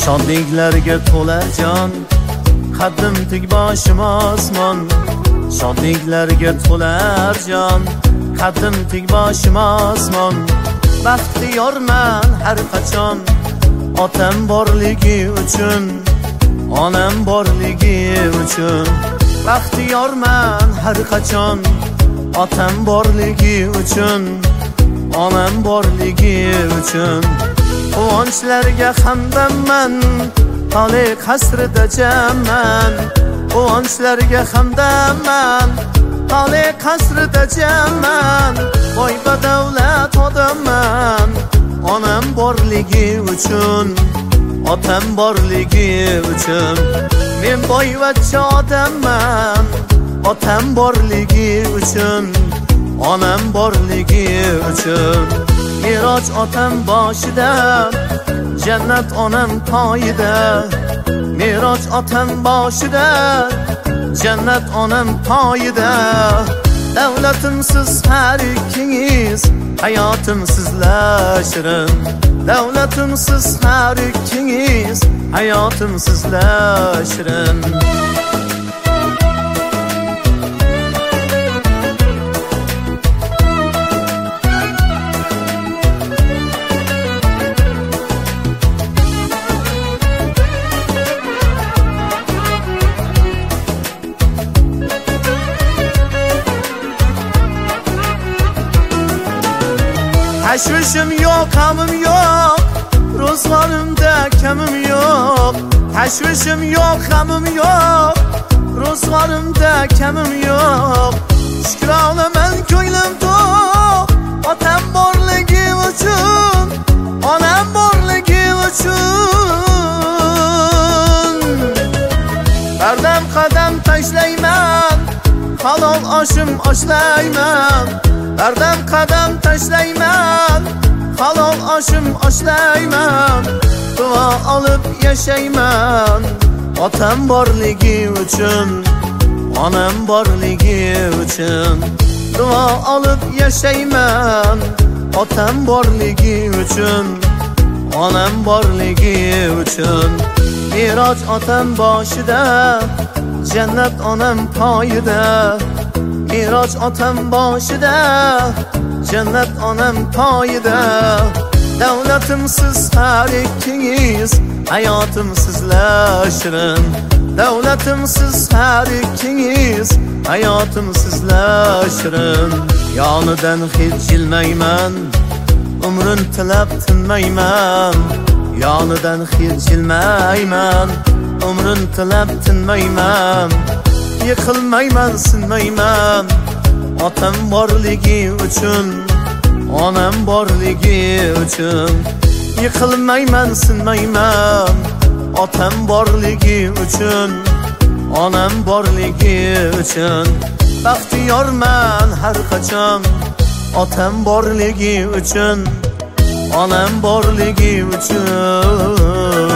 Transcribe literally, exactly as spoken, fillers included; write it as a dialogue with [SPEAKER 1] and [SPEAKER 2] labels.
[SPEAKER 1] Shodliklarga to'lar jon, qaddim tik boshim osmon. Shodliklarga to'lar jon, qaddim tik boshim osmon. Baxtiyorman har qachon, otam borligi uchun, onam borligi uchun. Baxtiyorman har qachon, otam borligi uchun, onam borligi uchun. Quvonchlarga hamdamman, tole qasrida jamman. Quvonchlarga hamdamman, tole qasrida jamman. Boy badavlat odamman, onam borligi uchun, otam borligi uchun. Men boyvachcha odamman, otam borligi uchun, onam borligi uchun. Miroj otam boshida, jannat onam poyida. Miroj otam boshida, jannat onam poyida. Davlatimsiz har ikkingiz, hayotim sizlar shirin. Davlatimsiz har ikkingiz, hayotim sizlar shirin. Tashvishim yo'q, g'amim yo'q, ro'zg'orimda kamim yo'q. Tashvishim yo'q, g'amim yo'q, ro'zg'orimda kamim yo'q. Shukronaman ko'nglim to'q, otam borligi uchun, onam borligi uchun. Qadam qadam tashlayman, halol oshim oshlayman. Qadam qadam tashlayman, halol oshim oshlayman. Duo olib yashayman, otam borligi uchun, onam borligi uchun. Duo olib yashayman, otam borligi uchun, onam borligi uchun. Miroj otam boshida, jannat onam poyida. Miroj otam boshida, jannat onam poyida. Davlatimsiz har ikkingiz, hayotim sizlar shirin. Davlatimsiz har ikkingiz, hayotim sizlar shirin. Yonidan hech jilmayman, umrin tilab tinmayman. Yonidan hech jilmayman, umrin tilab tinmayman. Yiqilmayman, sinmayman, otam borligi uchun, onam borligi uchun. Yiqilmayman, sinmayman, otam borligi uchun, onam borligi uchun. Baxtiyorman har qachon, otam borligi uchun, onam borligi uchun.